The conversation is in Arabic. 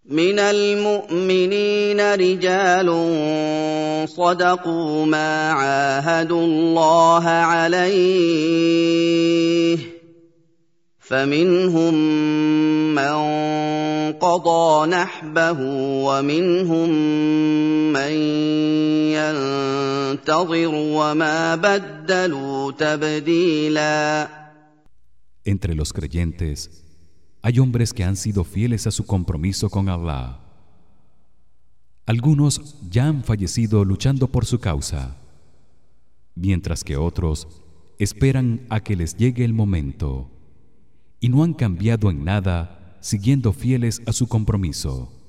من المؤمنين رجال صدقوا ما عاهدوا الله عليه فمنهم من قضى نحبه ومنهم من ينتظر وما بدلوا تبديلا. Entre los creyentes hay hombres que han sido fieles a su compromiso con Allah. Algunos ya han fallecido luchando por su causa, mientras que otros esperan a que les llegue el momento y no han cambiado en nada, siguiendo fieles a su compromiso.